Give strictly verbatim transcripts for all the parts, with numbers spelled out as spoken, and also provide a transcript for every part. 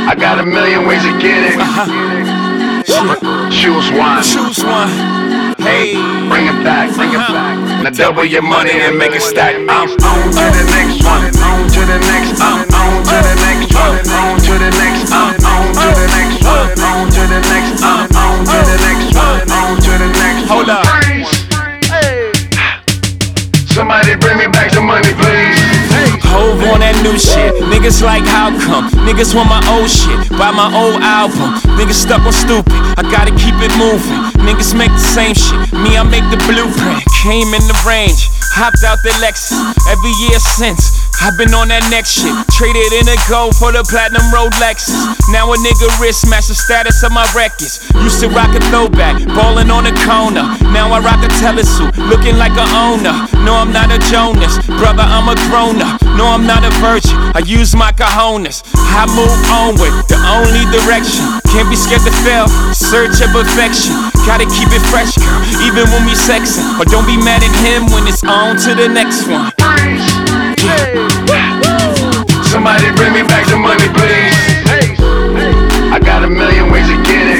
I got a million ways to get it. Uh-huh. Choose one. Choose one. Hey, bring it back, bring it back. Now double your money and make it stack. I'm on to the next one, on to the next, I'm on to the next one, on to the next, I'm on to the next one, on to the next, I'm on to the next one, on to the next. Hold up. Somebody bring me back some money, please. Hove on that new shit. Niggas like how come? Niggas want my old shit. Buy my old album. Niggas stuck on stupid. I gotta keep it moving. Niggas make the same shit. Me, I make the blueprint. Came in the range. Hopped out the Lexus. Every year since I've been on that next shit. Traded in a gold for the platinum Rolexes. Now a nigga wrist match the status of my records. Used to rock a throwback, ballin' on the corner. Now I rock a telesuit, looking like a owner. No, I'm not a Jonas, brother, I'm a grown-up. No, I'm not a virgin, I use my cojones. I move onward, the only direction. Can't be scared to fail, search of perfection. Gotta keep it fresh, girl, even when we sexin'. Or don't be mad at him when it's on to the next one. Somebody bring me back some money, please. I got a million ways to get it.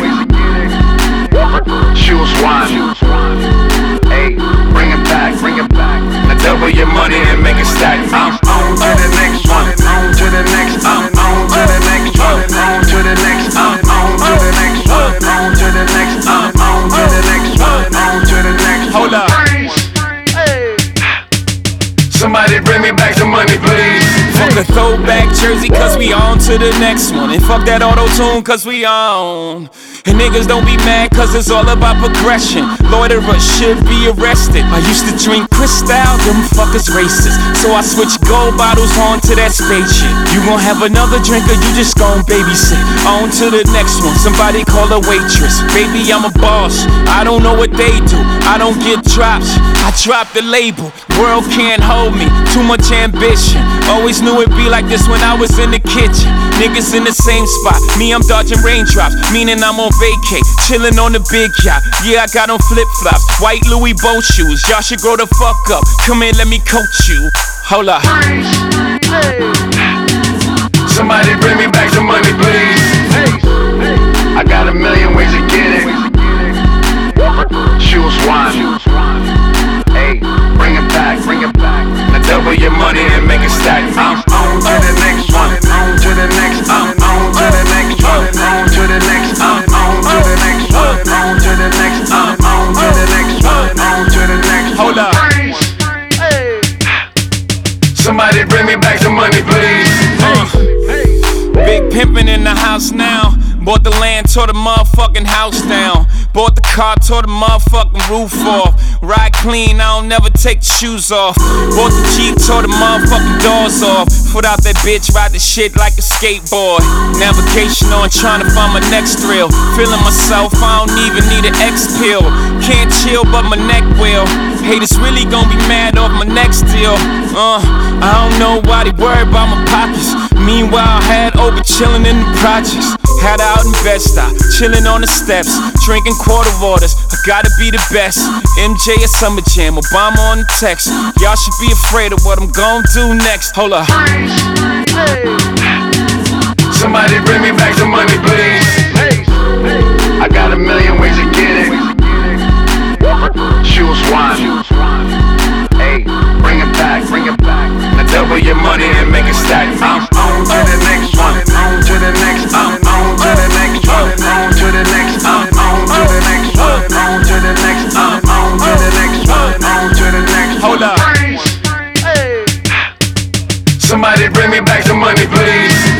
Choose one. Hey, bring it back, bring it back. Now double your money and make it stack. I'm on to the next one, on to the next, I'm on to the next one, on to the next, I'm on to the next one, on to the next, I'm on to the next one, on to the next. Hold up. Somebody bring me back some money, please. Fuck a throwback jersey, cause we on to the next one. And fuck that auto-tune, cause we on. And niggas don't be mad, cause it's all about progression. Loiterers should be arrested. I used to drink Cristal, them fuckers racist. So I switched gold bottles on to that spaceship. You gon' have another drink or you just gon' babysit. On to the next one, somebody call a waitress. Baby, I'm a boss, I don't know what they do. I don't get drops, I drop the label. World can't hold me, too much ambition. Always knew it'd be like this when I was in the kitchen. Niggas in the same spot, me I'm dodging raindrops. Meaning I'm on vacay, chillin' on the big yacht. Yeah, I got on flip-flops, white Louis boat shoes. Y'all should grow the fuck up, come in, let me coach you. Hold up. Somebody bring me back some money, please. I got a million ways to get it. Choose one. Hey, bring it back, bring it back. Now double your money and make it stack. I'm on to the next one, on to the next, I'm on to the next one, on to the next, I'm on to the next one, on to the next, I'm on to the next one, on to the next. Hold up. Somebody bring me back some money, please. Uh, big pimpin' in the house now. Bought the land, tore the motherfucking house down. Bought the car, tore the motherfucking roof off. Ride clean, I don't never take the shoes off. Bought the Jeep, tore the motherfucking doors off. Foot out that bitch, ride the shit like a skateboard. Navigation on, trying to find my next thrill. Feeling myself, I don't even need an X pill. Can't chill, but my neck will. Haters really gon' be mad off my next deal. Uh, I don't know why they worry about my pockets. Meanwhile, had over chillin' in the projects. Had out in Bed-Stuy, chillin' on the steps, drinking quarter waters. I gotta be the best. M J at Summer Jam, Obama on the text. Y'all should be afraid of what I'm gon' do next. Hold up. Somebody bring me back some money, please. I got a million ways to get it. Choose one. Hey, bring it back, bring it back. Now double your money and make it stack. I'm on to the next one, on to the next, I'm on to the next one, on to the next, I'm on to the next one, on to the next, I'm on to the next one, on to the next. Hold up. Somebody bring me back some money, please.